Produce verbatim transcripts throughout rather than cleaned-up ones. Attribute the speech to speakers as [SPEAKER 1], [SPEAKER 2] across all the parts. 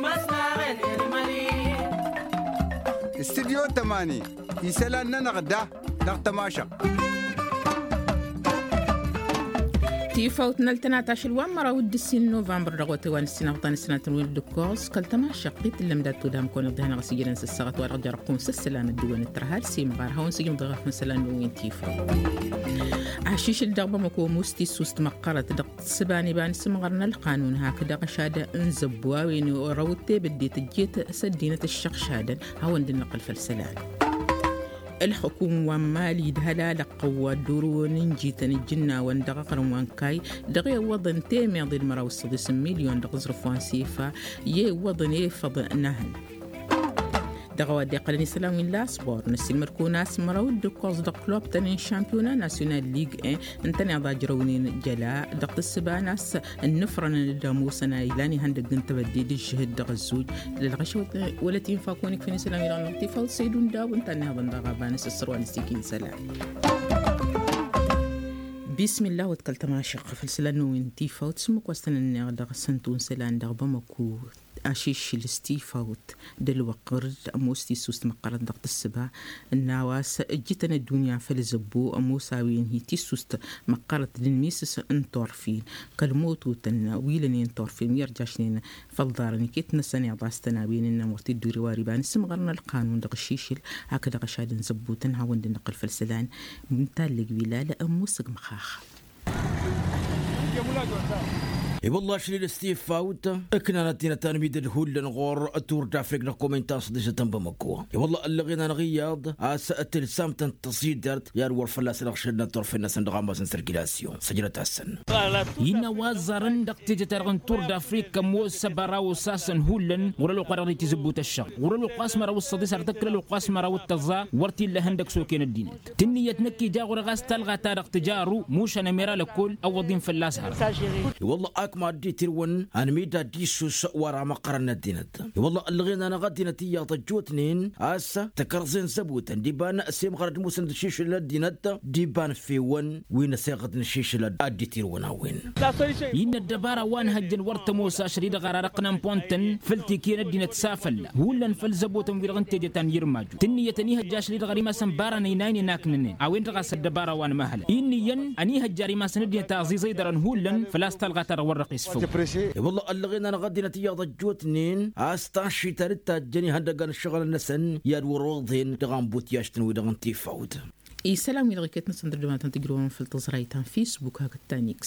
[SPEAKER 1] استديو تماني يسالنا نغدا نغتماشا
[SPEAKER 2] تيفوت نلتناتاش الوامرة ودسين نوفمبر رغوتي وانسينا غطان السنة تنويل الدكوز كالتما شقيت اللي مدات تودام كون الضهنا غسيجلن سساغت ورغد يرقون سلسلام الدوان الترهال سيم غار هون سيجم ضغط مثلا نوين تيفو عشيش الدغبة مكو موستي سوست مقارة دق سباني بان سمغرنا القانون هكذا قشادة انزبوا وين روتي بدي تجيت سدينة الشق شادا هون دي النقل فالسلام الحكومة مالي دهلا لقوة درون جيتن الجنة واندغا قرموان كاي دغي وضن تيمي ضي المرا والصديس مليون دغزرفوان سيفا يه وضن يفض نهن دغوا دي قلني سلام الله سبور نسي المركوناس مراود دكوز دقلوب تنين شامبيونا ناسيونال ليج ان انتني عضا جرونين جلاء دقت السباناس النفرن الداموسنا إلاني هندق انت بديد الجهد دغ الزوج للغشوة ولتين فاكونك فيني سلام الله نغتيفا وسيدون داو انتني هضن دغا بانس السروان السيكين سلام بسم الله وتكلت ما شق في السلانو انتيفا وتسمك واستنى دغ سنتون سلان دغ بمكو أشيش الاستيفاوت دلوقر أموستي سوست مقارن ضغط السبع النواس جيتنا الدنيا في الزبو أموساوين هي تيسوست مقارن للميسس انطورفين كالموتو تنويلن انطورفين يرجعشنين فالضارني كيت نساني عضاستناوين إن مرتي الدوري واربان اسمغرنا القانون دغ الشيشل هكذا غشاد نزبو تنهاون دي نقل في السلان ممتال قبيلة لأموسق مخاخ
[SPEAKER 3] اي والله شري ستيف فاوت اكنا نتينا تنميد الهول لنغور التور دافريك نكومنتاس ديجا تنبا مكوا اي والله اللغينا نغياض اس التلسام تنتصيد دارت يار فلاس نغشدنا تور في الناس ندغام بس سيركيلاسيون سجلت حسن
[SPEAKER 4] ينا وازرن دق تيجي ترغن تور دافريك كمو سبراو ساسن هولن ورلو قراري تزبوت الشغ ورلو قاسم راو الصديس ارتكر لو قاسم راو التزا ورتي لهندك سوكين الدينت تنية نكي جاغور غاس تلغى تارق تجارو موش انا ميرا لكل او ضين فلاس هر
[SPEAKER 3] والله ما دي تيرون أنا ميدا ديسوس ورا مقرنا الدينت والله اللغينا أنا غادي نتيا طجوتنين أسا تكرزين سبوتا ديبان أسيم غرد موسن الشيش للدينت ديبان في ون وين سيغد الشيش للدي تيرون وين
[SPEAKER 4] ين الدبارة وان هجن ورت موسى شريد غرارقنا بونتن فلتكين الدينت سافل هولن فلزبوتن فيرغن تيجتان يرماجو تنية تنيه الجاش ليد غريما سنبارا نيناين ناكننين أوين رغاس الدبارة وان مهل إنيين أنيه الجاري ما سندي تعزيزي درن هولن فلاس تلغى ترورق
[SPEAKER 3] والله اللغينا أنا غادي نتيا ضجوتنين أستاشي تالتا جاني هندقان الشغل النسن ياد وروضين دغان بوتياشتن ودغان تيفاوت
[SPEAKER 2] إي سلام يلغي كيت نصندر دوان تنتقرون في التزريتان فيسبوك هاك التانيكس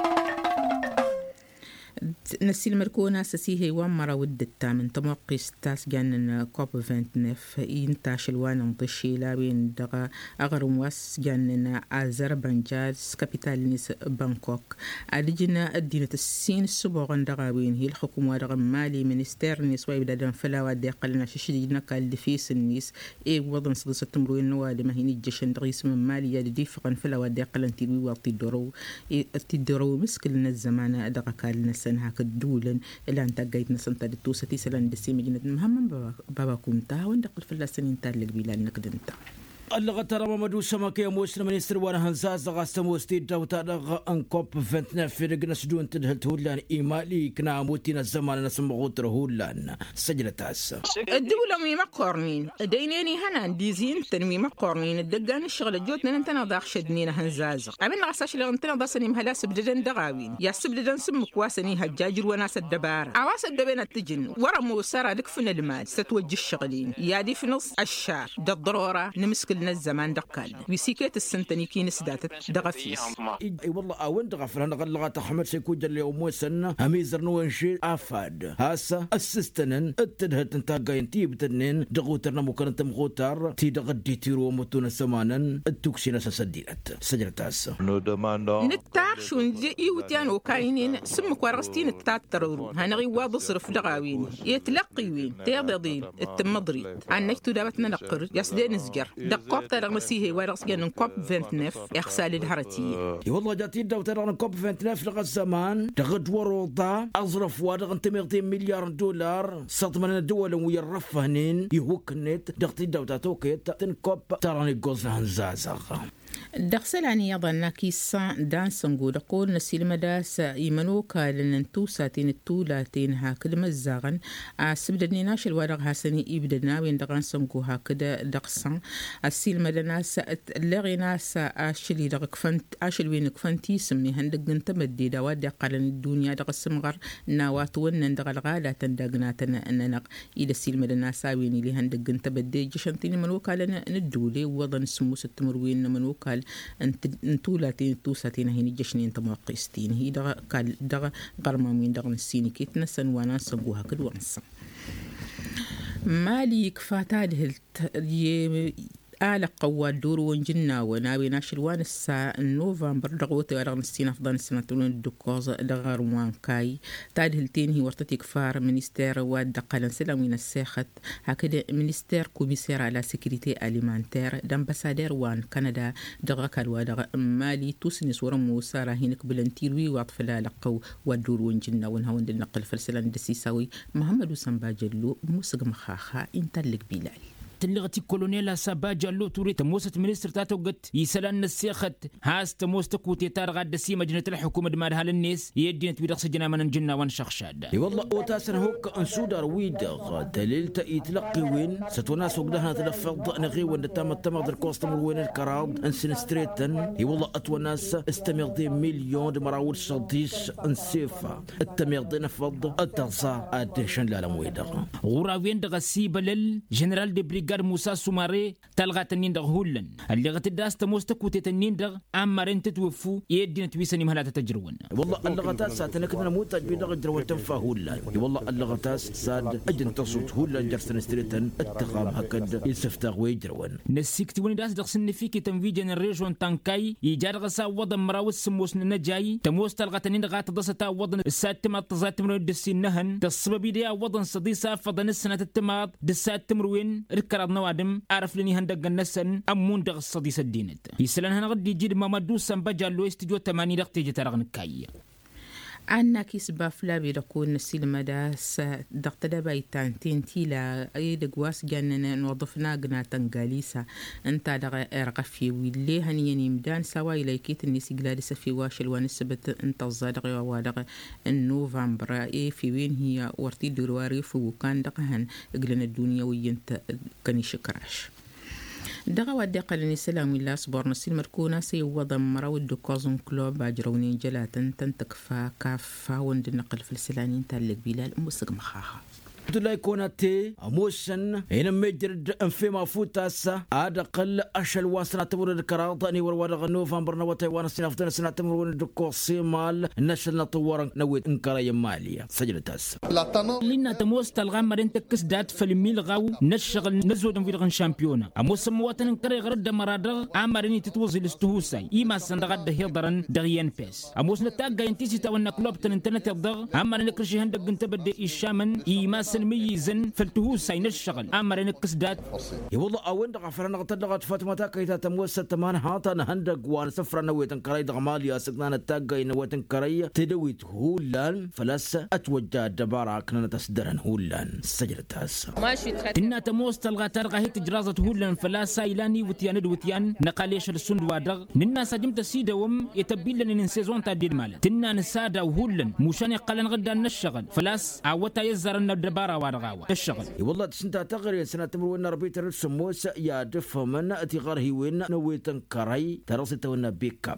[SPEAKER 2] نسي المركونة سسيه وامرا ودتا من تموقي ستاس جانن كوب تسعة وعشرين ينتاش الوان نضشي لابين دغا أغرم واس جانن أذربيجان كابيتال نيس بانكوك أدجنا الدينة السين السبوغن دغا وين هي الحكومة دغا مالي منستير نيس ويبدا فلاوا دي قلنا ششدينا كالدفيس النيس إي وضن صدسة تمروين نوالي ما هيني جشن دغا اسم مالي يدي فقن فلاوا دي قلن تيوي واطي درو تدرو مسكلنا الزمان دغا كالنا هاك الدولن اللي أنت جايت نسنت التوسة تيسلان دسي مجنة مهمة بابا بابا كنتها وندقل في اللسنين تالك بيلا نقدنتا
[SPEAKER 3] اللغة ترى مدو سماكية موسنا من يسر وانا هنزاز غاستا موستي داوتا لغا انكوب فنتنا في رقنا سدون تدهلت هولان إيمالي كنا موتينا الزمان نسمى غوتر هولان سجلة تاسا
[SPEAKER 2] الدولة ميما قرنين دينيني هنا ديزين تنميما قرنين الدقان الشغل جوتنا ننتنا ضاق شدنينا هنزاز عملنا غساش لغنتنا ضاسني مهلا سبددن دغاوين يا سبددن سمك واسني هجاجر وناس الدبار عواس الدبين التجن ورا موسارة لكفنا المال ستوجه الشغلين يا دي في نص الشار دا الضرورة نمسك الزمان دقال ويسيكيت السنتني كي نسدات دغفيس
[SPEAKER 3] اي والله اون دغفر انا غلغه تحمد سيكون جل يوم وسن هميزر نوانشي افاد هاسا اسستنن اتدهت انت قاين تيبتنن دغوترنا مكرنت مغوتر تي دغدي تيرو متون سمانن التوكسينا سديلت سجلت هاسا
[SPEAKER 5] نو دوماندو
[SPEAKER 2] نتار شون جي يوتيان وكاينين سمك ورستين التاترو هنغي واض صرف دغاوين يتلقي وين تيضيضين التمضريد عنك تدابتنا نقر يسدين نزجر كوب ترى مسيحي ورقص جن كوب تسعة وعشرين إخسال الهرتية.
[SPEAKER 3] والله جاتين دو ترى كوب تسعة وعشرين لغة زمان تغد وروضة أظرف وادغن تمغتين مليار دولار صدمنا الدول ويرفهنين يهوكنت دغتين دو تاتوكيت تن كوب ترى نقوز هنزازغ.
[SPEAKER 2] دخسلاني يضلنا كيسا دان سنقو دقول نسيل مداس يمنوكا لننتو ساتين التولاتين هاكد مزاغن سبدني ناش الورق هاسني إبدنا وين دغان سنقو هاكد دقسان السيل مدناس اللغي ناس آشلي دغك فانت آشل وينك فانتي سمني هندق انت مدي دواد دقالن الدنيا دغ السمغر ناوات ونن دغ الغالة تندقناتنا أننق إلى السيل مدناس ويني اللي هندق انت بدي جشنتيني منوكا لنا ندولي ووضن سموس التمروين منوكا انتولاتين توساتين هيني جشنين تموقستين هي دغ قال دغ قرما من دغ السيني كيتنا سنوانا سنقوها كد ونصا مالي كفاتا دهلت آل قوات دور ونجنا وناوي ناشلوان الساعة نوفمبر دغوتي ورغم السنة أفضل السنة تلون الدكوز دغار وان كاي تاد هلتين هي ورتتي كفار منيستير واد دقالن سلامين الساخت هكذا منيستير كوميسير على سيكوريتي أليمانتير دامباسادير وان كندا دغا كالوا دغا مالي توسنس ورمو سارة هينك بلنتيروي واطفلا لقو ودور ونجنا ونهون دي النقل فلسلان دسيساوي محمد سنباجلو موسق مخاخا انتلك بلال
[SPEAKER 4] تلغتي كولونيلا ساباجا اللو توري تموسة منستر تاتوغت يسلان السيخت هاس تموستك وتيتار غاد سي مجنة الحكومة دمارها للناس يدين تبيدغ سجنا من الجنة وانشخشاد
[SPEAKER 3] اي والله وتاسن هوك انسودار ويدغ دليل يتلقي وين ستوناس وقدها تلفظ نغي وين تام التمغ الكوستم وين الكراود انسن ستريتن اي والله اتوا ناس استمغدي مليون مراول صديس انسيفا التمغدي نفض التغصى ادشن لالم ويدغ
[SPEAKER 4] غورا وين دغ سي بلل جنرال دي بريغ قال موسى سوماري تلغى تنين دغ هولن اللي غتداس تموستك وتتنين دغ امرين تتوفو يدين تويسني مهلا تتجرون
[SPEAKER 3] والله اللغتاس ساتنا كنا نموت بيدغ جرون تنفا هولن والله اللغتاس ساد اجن تصوت هولن جرسن ستريتن التقام هكذا يسفتغ ويجرون
[SPEAKER 4] نسيك توني داس دغ سنفيكي تنفي جنريشن تانكاي يجار غسا وضن مراوس سموس نجاي تموس تلغى تنين دغ تدستا وضن السات تمات تزات من الدسين نهن تصبب بيديا وضن صديسا فضن السنه التمات دسات تمروين ركراد نوادم عرف لني هندق النسن امون دغ الصديس الدينت يسلن هنغدي جيد مامدو سنبجا لو استديو ثمانية دغ تيجي ترغن كاي
[SPEAKER 2] أنا كيس بافلا بيدقون نسيل مداس دقتدا بايتان تيلا أي دقواس جاننا نوظفنا قنا تنقاليسا انت دغا ارغفي ويلي هنيني مدان سوا إليكيت النسي قلادسة في واشل ونسبت انت الزادغ ووادغ النوفمبر اي في وين هي ورتي درواري فوكان دغهن اقلنا الدنيا وينت كاني شكراش دغا ودق لني سلام الله صبر نسيل مركونا سي وضم مراود دوكوزون كلوب اجروني جلاتن تنتكفا كافا وند نقل في السلانين تالك بلال مسق مخاخا
[SPEAKER 3] لا يكونتي موسن هنا مجرد انفيما فوتاسا هذا قل اشل واسنا تمر الكراطاني ورورغ نوفمبر نوتي وانا سنفتنا سنه تمر الدكوسي مال نشل نطور نويت انكراي ماليه سجلتاس
[SPEAKER 4] لنا تموس تلغام رين تكس دات فالميل غاو نشغل نزود في الشامبيون اموس مواتن انكراي غرد مرادغ امرني تتوزي الاستهوساي ايما سندغد هيضرن دغيان بيس اموس نتاغا انتيسي تاونا كلوب تنتنت الضغ امرني كرشي هندق انت بدي الشامن ايما ميزن فلتهو ساين الشغل امر انك كسدات
[SPEAKER 3] يا والله اوين دغ فرنا قتلغت فاطمه كيتا تموس تمان هاتن هندق وان سفر نويتن كراي دغمال يا سقنا تاغاي نويتن كراي تدويت هولان فلس اتوجا دبارا كنا تسدرن هولان سجلتاس
[SPEAKER 4] ان تموس تلغى ترغى هي تجرازه هولان فلاس ايلاني وتيان دوتيان نقاليش السند وادغ ننا سجمت سيدوم يتبيلن ان سيزون تاديد مال تنا نسادا وهولن مشان قلن غدا نشغل فلاس عوتا يزرن الدبارا الشغل
[SPEAKER 3] والله تسنتا تغري سنة تمرونا ربيتر السموس يا دفمن اتغار هيوين نويتن كراي ترسلت ونا بيك اب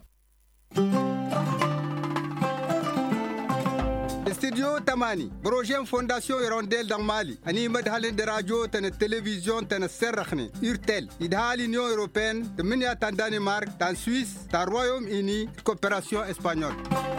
[SPEAKER 1] استديو تماني بروجين فونداسيون يرونديل دان مالي اني مدهالين دراجو تن التلفزيون تن السرخني يرتل يدهالي نيو اوروبين تمنيا تان دانمارك تان سويس تان رويوم اني كوبيراسيون اسبانيول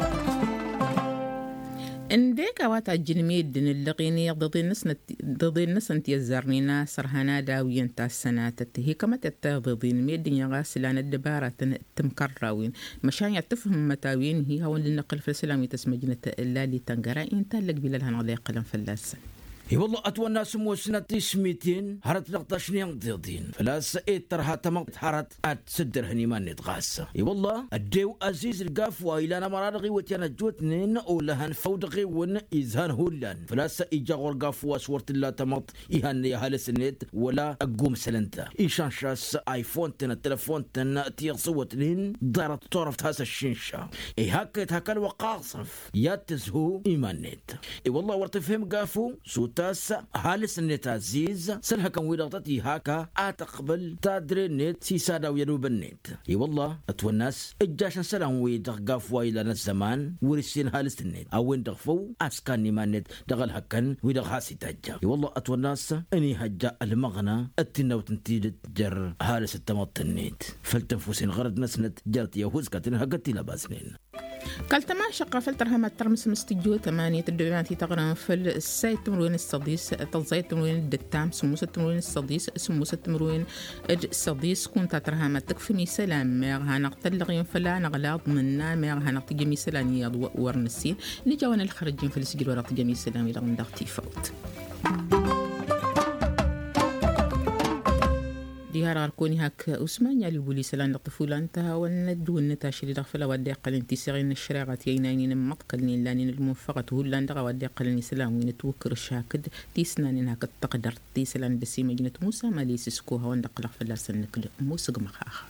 [SPEAKER 2] انديك وات الجنميد دن اللقيني ضد الناس ضد الناس انت يزرنينا سرهنا داوين تاع السنات هي كما تتضدين ميد يغاس لان الدباره تمكراوين مشان تفهم متاوين هي هو اللي نقل في السلام تسمجنه اللالي تنقرا انت لك بلا هنا قلم فلاس
[SPEAKER 3] اي والله اتوانا سمو سنة سميتين هرت لقطة شنيان ضيضين فلا سئت ترها تمام هرت اتسدر هني ما نتغاسة اي والله الديو عزيز القافوا الى انا مرارغي وتيانا جوتنين ولا هنفودغي ون اذهان هولان فلا سئجا والقافوا سورت الله تمط ايهان يا هالسنت ولا اقوم سلنتا ايشان شاس ايفون تن التلفون تن تيغ صوت لين دارت طرفت هذا الشنشة اي هكت هكا الوقاصف ياتزهو ايمانيت اي والله ورتفهم قافو سوتاس هالس النت عزيز سنها كان ويلغتي هاكا اتقبل تادري نت سيسادا وينوب النت اي والله اتوناس اجاشن سلام ويدغ قافو الى الزمان ورسين هالس النت او دغفو اسكاني مانت دغل هكن ويدغ هاسي تاجا اي والله اتوناس اني هجا المغنى اتنا وتنتيد جر هالس التمط النت فلتنفسين غرد نسنت جرت يهوز كاتن هقتي لباسنين
[SPEAKER 2] كالتما شقة فلترها ما ترمس مستجو ثمانية الدوانتي تغرم في السايت تمروين الصديس تنزايت تمروين الدتام سموس تمروين الصديس سموس تمروين الصديس كنت ترها ما تكفني سلام ميرها نقتل لغين فلا نغلاط منا ميرها نقتل جميع سلام يضوء ورنسين اللي جوانا الخرجين في السجل ورقت جميع سلام يلغن داغتي فوت ديار كوني هاك أسمان يالي بوليس لان لطفولا انتها والندو النتاشي لدغفلا وديقل انتساغين الشراغات ييناين مقتلين لانين المنفقة هولان دغا وديقل نسلام وين توكر الشاكد تيسنانين هاك التقدر تيسلان بسي مجنة موسى ماليس سكوها واندقلق فلا سنكل موسى مخاخ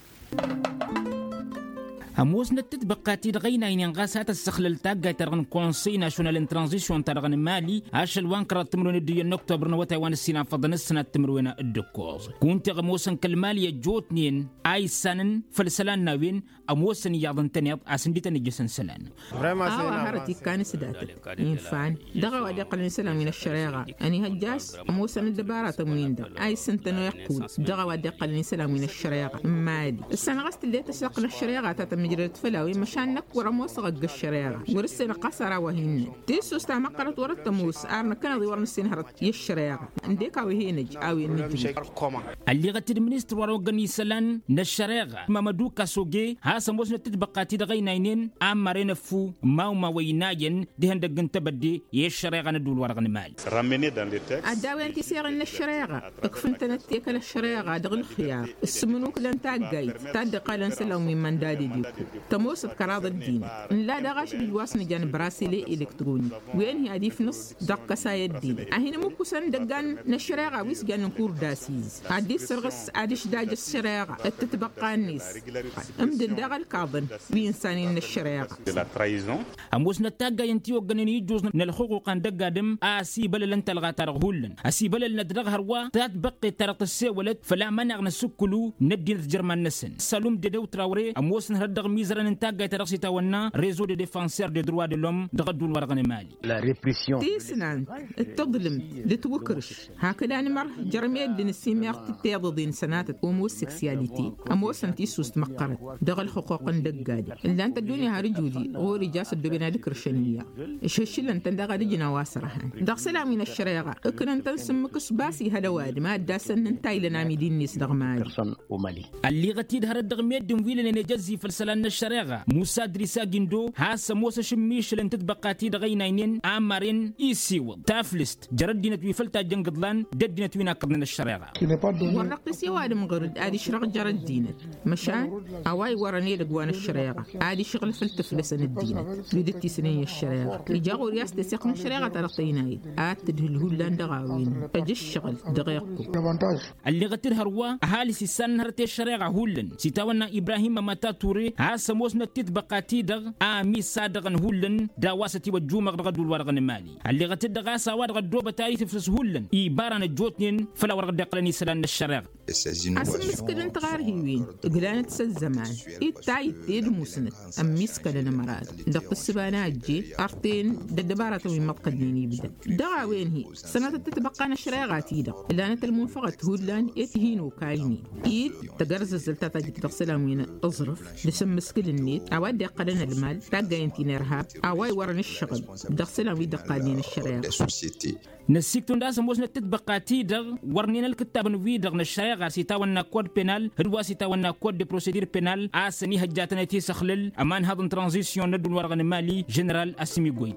[SPEAKER 4] هموس نتت بقاتي دغينا ين غاسات السخلل تاغا ترغن كونسي ناشونال ترانزيشن ترغن مالي اشل وانكر تمرون دي اكتوبر نوتا وان السنه فضن السنه تمرون الدكوز كنت غموسن كلمالي جوتنين اي سنن فلسلان ناوين اموسن ياضن تنيط اسنديتن جسن سلان
[SPEAKER 2] اه هرتي كان سدات ينفان دغا ودي قلن سلام من الشريعه اني هجاس اموسن الدبارات منين دا اي سنتن يقول دغا ودي قلن سلام من الشريعه مالي السنه غست اللي تسقنا الشريعه مجرد فلاوي مشان نكور موس غق الشريعة ورسنا قصرا وهن تيسو استعمقرت ورت موس ارنا كان ورن السنهرت الشريعة عندك او هينج او النجي
[SPEAKER 4] اللي غتد منستر وروغني سلان نشريعة ما مدوكا سوغي ها سموس نتبقاتي دغينين امارين فو ماو ما ويناين دهن دغن تبدي يشريعة ندول ورغن مال
[SPEAKER 5] راميني دان لي تكست
[SPEAKER 2] اداوي انت سير الشريعة تكفنت نتيك الشريعة دغ الخيار السمنوك لن تاقايت تادقا سلام من مندادي ديكو تموس بكراض الدين لا دغاش بالواسن جان براسيلي الكتروني وين هي دي في نص دقه ساي الدين اهنا مو كسن دغان نشريغا ويس جان نكور داسيز عدي سرغس عديش داج الشريغا تتبقى الناس امدن دغل كاظن بإنسانين الشريغا
[SPEAKER 5] لا ترايزون
[SPEAKER 4] اموس نتاغا ينتي وغنني يجوز نلحقوق ان دغادم اسي بل لن تلغى ترغهولن اسي بل ندغ هروا تتبقى ترق السولت فلا منغ نسكلو ندي جرمان نسن سالوم ددو تراوري اموس نهدغ ميزران انتاغا ترقسي تاونا ريزو دي ديفانسير دي دروا دي لوم دغدول ورغن مالي
[SPEAKER 5] لا ريبريسيون
[SPEAKER 2] تيسنان التظلم لتوكرش هكذا نمر جرمي دين السيمير تتيض سنات امو السكسياليتي امو سنتيسوس مقرت دغل حقوق دقادي الا انت الدنيا رجولي غوري جاس الدبنا الكرشنيه الشيل انت دغ رجنا واسرها دغ سلام من الشريعه اكن انت نسمك سباسي هدواد ما داسن انتاي لنا ميدين نيس دغمالي
[SPEAKER 4] ومالي اللي غتي دهر الدغميد دم ويل نجزي فلسلان الشريعه موسى دريسا جندو هاسا موسى شميش لن تتبقاتي دغينين امارين ايسيو تافلست جردنا تويفلتا جنقضلان ددنا توينا قبنا الشريعه
[SPEAKER 2] ورقت سواد مغرد ادي شرق جرد دينت مشان اواي وراني لقوان الشريعه ادي شغل فلتفلسن الدينت بدتي سنين الشريعه يجاو رياس تسقن الشريعه ترقيناي اتدهلهول لان دغاوين اجي الشغل دقيقكم
[SPEAKER 4] اللي غتر هروا اهالي سيسان هرتي الشريعه هولن سيتاونا ابراهيم ماتا توري هاسا موسنا تتبقاتي دغ امي صادقن هولن داواستي وجومغ دغدول ورغن مالي اللي غتدغا سواد غدو بتاريخ فلس هولن اي باران جوتنين فلا ورغ دقلني سلان الشريعه
[SPEAKER 2] اسم مسكن انت غار هيوين قلانت الزمان ايتاي تيد مسند ام مسكن مراد دق السبانات جي ارتين ددباره من مقدني بدا دغا وين هي سنه تتبقى الشريعه تيدا الا انت المنفقه هولن اتهينو كايني ايد تجرز الزلطه تجي تغسلها من اظرف لسم مسكن النيت اودي قلنا المال تاقا انتي نرهاب اواي ورن الشغل دغسلها ويدقانين الشريعه
[SPEAKER 4] نسيكتون داس موسنا تتبقاتي دغ ورنين الكتاب نوي دغ الشريعه سيتاونا كود بينال هدوا سيتاونا كود دي بروسيدير بينال اسني هجاتنا تي سخلل امان هذا ترانزيسيون ندول ورغن مالي جنرال اسمي غوي